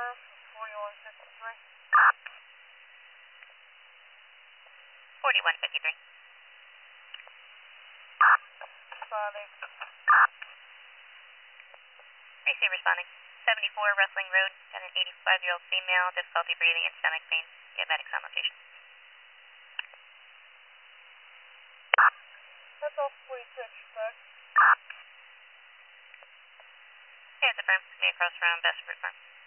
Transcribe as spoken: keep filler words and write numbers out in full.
four from forty-one fifty-three. forty-one fifty-three. Responding. Receive responding. seventy-four Rustling Road, got an eighty-five-year-old female, difficulty breathing and stomach pain. Get medics on location. That's all forty-six, correct? Yeah, it's affirmed. Coming across from Best Route Farm.